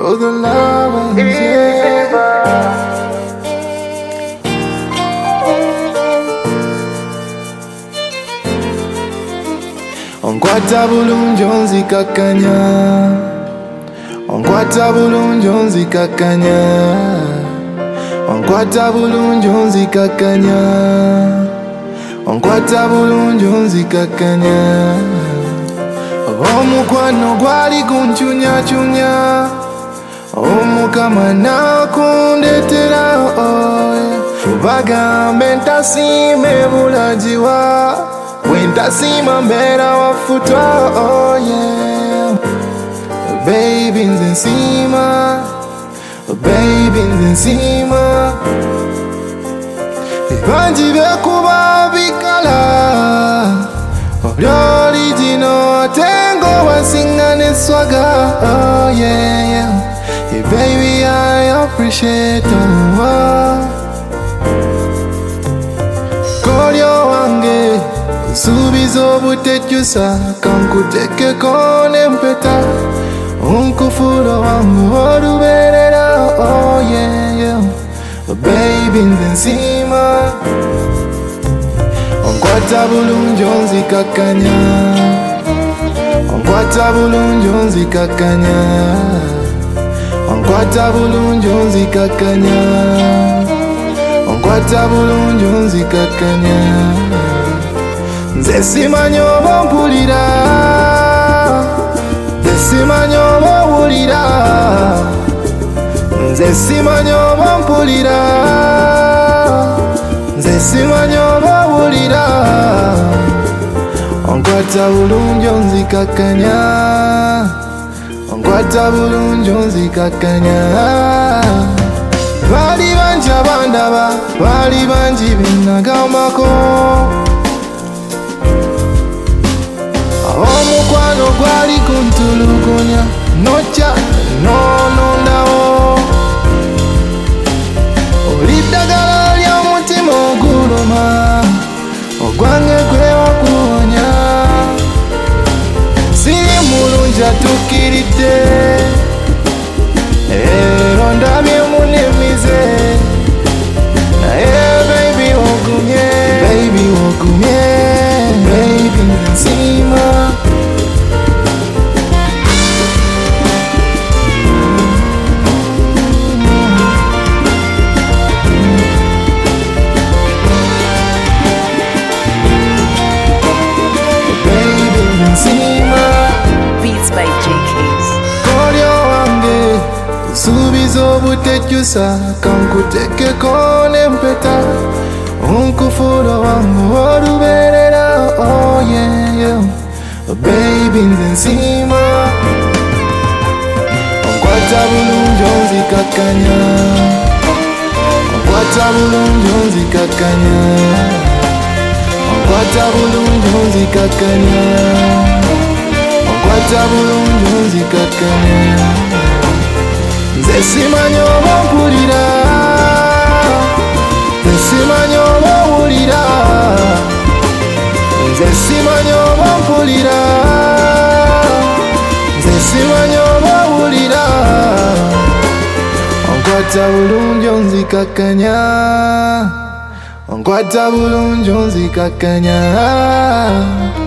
for the love and onkwata bulungi onzikakanya, onkwata bulungi onzikakanya, onkwata bulungi onzikakanya, onkwata bulungi onzikakanya. Omukwano gwali gunchunya-chunya, omukama nakundetera bagambe ntasime bulagiwa, bwentasima mbeera wafutwa. Oh yeah, baby nze nsima, baby nze nsima, bangi bekuba bikala original tengo wasinga ne swaga. Oh yeah, yeah. Hey baby, I appreciate you. Kolyo wange subizo butekyusa, kankutekeko n'empeta onkufuula wangu olubeerera. Oh yeah, yeah. Baby nze nsima, onkwata bulungi onzikakanya, onkwata bulungi onzikakanya, onkwata bulungi onzikakanya, onkwata bulungi onzikakanya. Nze simanyi oba mpulira, nze simanyi oba owulira, nze simanyi oba mpulira, nze simanyi oba owulira. Onkwata bulungi onzikakanya, onkwata bulungi onzikakanya. Baali bangi abandaba, baali bangi bennagambako, omukwano gwali guntulugunya, nojja nonondawo. Oli ddagala ly'omutima oguluma, ogwange gwe wakuwonya. Siri mulungi atukkiridde, ero ndabye munemize, naye baby ogumye, baby ogumye, baby nsima. Beats by JKs. Kolyo wange subizo butekyusa, kankutekeko n'empeta onkufuula wangu olubeerera. Oh yeah, yeah. Baby nze nsima, onkwata bulungi onzikakanya, onkwata bulungi onzikakanya, onkwata bulungi onzikakanya, onkwata bulungi onzikakanya. Nze simanyi oba mpulira, nze simanyi oba owulira, nze simanyi oba mpulira, nze simanyi oba owulira. Onkwata bulungi onzikakanya, onkwata bulungi onzikakanya.